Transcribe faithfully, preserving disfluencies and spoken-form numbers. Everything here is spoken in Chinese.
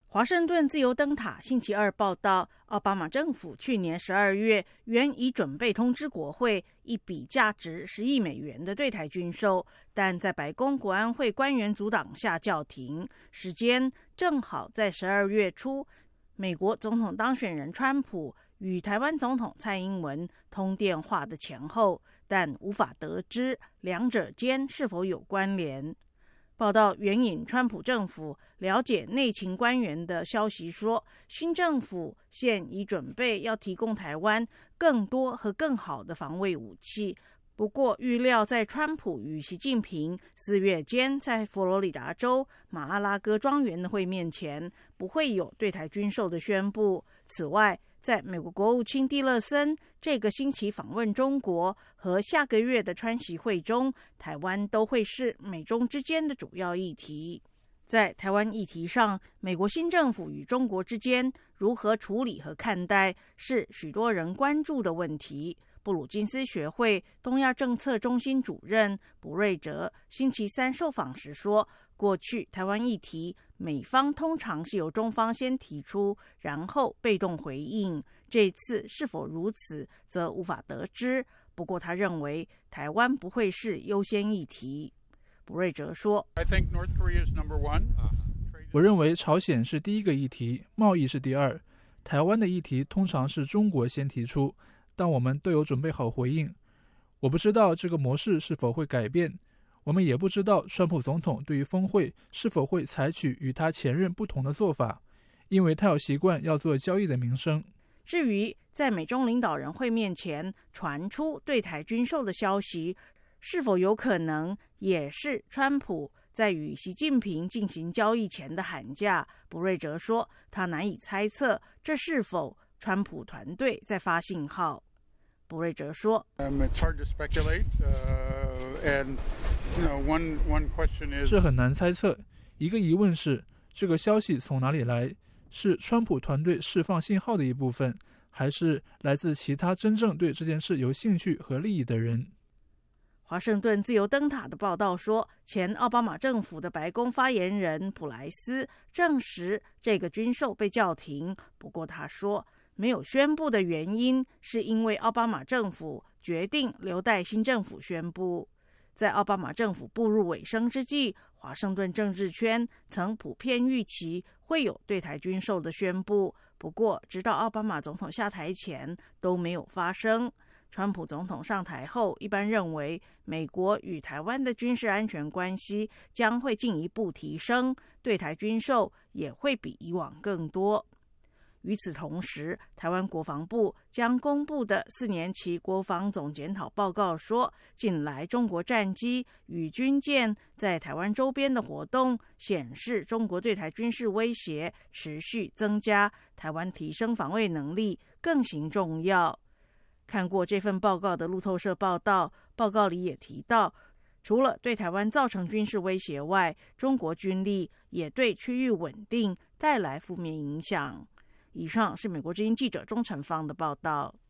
华盛顿自由灯塔星期二报道，奥巴马政府去年十二月原已准备通知国会一笔价值十亿美元的对台军售，但在白宫国安会官员阻挡下叫停，时间正好在十二月初美国总统当选人川普与台湾总统蔡英文通电话的前后，但无法得知两者间是否有关联。报道援引川普政府了解内情官员的消息说，新政府现已准备要提供台湾更多和更好的防卫武器，不过预料在川普与习近平四月间在佛罗里达州马阿拉戈庄园的会面前，不会有对台军售的宣布。此外，在美国国务卿蒂勒森这个星期访问中国和下个月的川习会中，台湾都会是美中之间的主要议题。在台湾议题上，美国新政府与中国之间如何处理和看待，是许多人关注的问题。布鲁金斯学会东亚政策中心主任卜瑞哲星期三受访时说，过去台湾议题美方通常是由中方先提出，然后被动回应，这次是否如此则无法得知，不过他认为台湾不会是优先议题。卜瑞哲说， 我认为朝鲜是第一个议题，贸易是第二，台湾的议题通常是中国先提出，但我们都有准备好回应。我不知道这个模式是否会改变，我们也不知道川普总统对于峰会是否会采取与他前任不同的做法，因为他有习惯要做交易的名声。 至于在美中领导人会面前传出对台军售的消息，是否有可能也是川普在与习近平进行交易前的喊价？卜瑞哲说，他难以猜测这是否川普团队在发信号。卜瑞哲说、 um, it's hard to speculate, uh, and, you know, one, one question is... 这很难猜测。一个疑问是，这个消息从哪里来？是川普团队释放信号的一部分，还是来自其他真正对这件事有兴趣和利益的人？ 华盛顿自由灯塔的报道说，前奥巴马政府的白宫发言人普莱斯证实这个军售被叫停，不过他说没有宣布的原因是因为奥巴马政府决定留待新政府宣布。在奥巴马政府步入尾声之际，华盛顿政治圈曾普遍预期会有对台军售的宣布，不过直到奥巴马总统下台前都没有发生。川普总统上台后，一般认为美国与台湾的军事安全关系将会进一步提升，对台军售也会比以往更多。与此同时，台湾国防部将公布的四年期国防总检讨报告说，近来中国战机与军舰在台湾周边的活动显示，中国对台军事威胁持续增加，台湾提升防卫能力更形重要。看过这份报告的路透社报道，报告里也提到，除了对台湾造成军事威胁外，中国军力也对区域稳定带来负面影响。以上是美国之音记者钟成芳的报道。